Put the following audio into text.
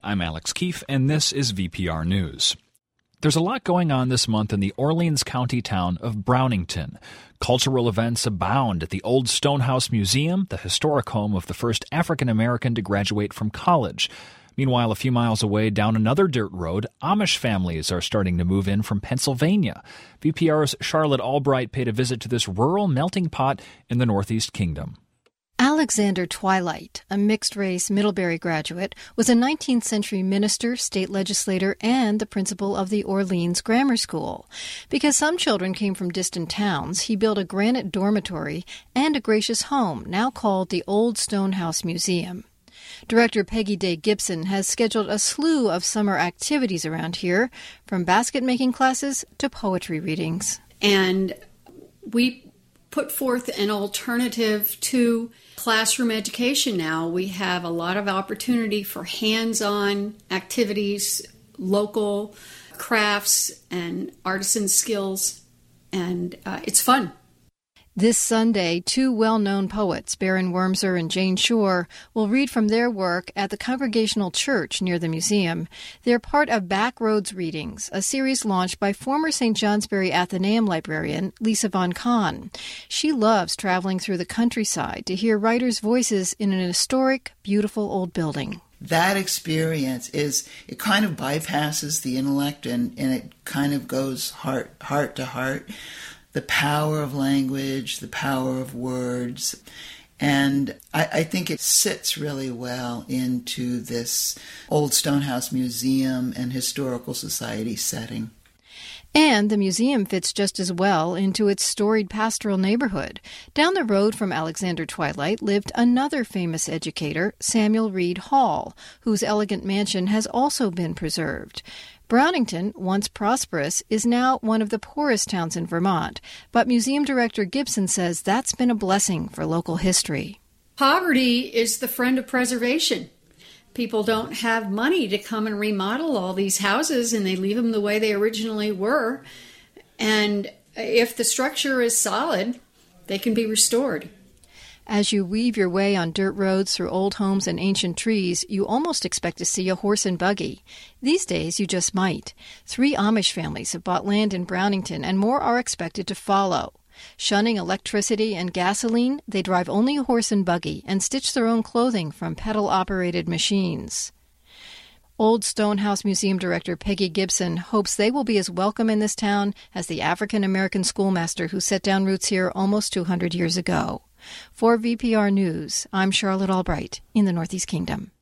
I'm Alex Keefe, and this is VPR News. There's a lot going on this month in the Orleans County town of Brownington. Cultural events abound at the Old Stonehouse Museum, the historic home of the first African American to graduate from college. Meanwhile, a few miles away down another dirt road, Amish families are starting to move in from Pennsylvania. VPR's Charlotte Albright paid a visit to this rural melting pot in the Northeast Kingdom. Alexander Twilight, a mixed-race Middlebury graduate, was a 19th century minister, state legislator, and the principal of the Orleans Grammar School. Because some children came from distant towns, he built a granite dormitory and a gracious home, now called the Old Stonehouse Museum. Director Peggy Day Gibson has scheduled a slew of summer activities around here, from basket-making classes to poetry readings. And we put forth an alternative to classroom education now. We have a lot of opportunity for hands-on activities, local crafts and artisan skills, and it's fun. This Sunday, two well-known poets, Baron Wormser and Jane Shore, will read from their work at the Congregational Church near the museum. They're part of Backroads Readings, a series launched by former St. Johnsbury Athenaeum librarian Lisa Von Kahn. She loves traveling through the countryside to hear writers' voices in an historic, beautiful old building. That experience it kind of bypasses the intellect and it kind of goes heart to heart. The power of language, the power of words. And I think it sits really well into this Old Stonehouse Museum and Historical Society setting. And the museum fits just as well into its storied pastoral neighborhood. Down the road from Alexander Twilight lived another famous educator, Samuel Reed Hall, whose elegant mansion has also been preserved. Brownington, once prosperous, is now one of the poorest towns in Vermont, but museum director Gibson says that's been a blessing for local history. Poverty is the friend of preservation. People don't have money to come and remodel all these houses, and they leave them the way they originally were. And if the structure is solid, they can be restored. As you weave your way on dirt roads through old homes and ancient trees, you almost expect to see a horse and buggy. These days, you just might. 3 Amish families have bought land in Brownington, and more are expected to follow. Shunning electricity and gasoline, they drive only a horse and buggy and stitch their own clothing from pedal-operated machines. Old Stonehouse Museum Director Peggy Gibson hopes they will be as welcome in this town as the African-American schoolmaster who set down roots here almost 200 years ago. For VPR News, I'm Charlotte Albright in the Northeast Kingdom.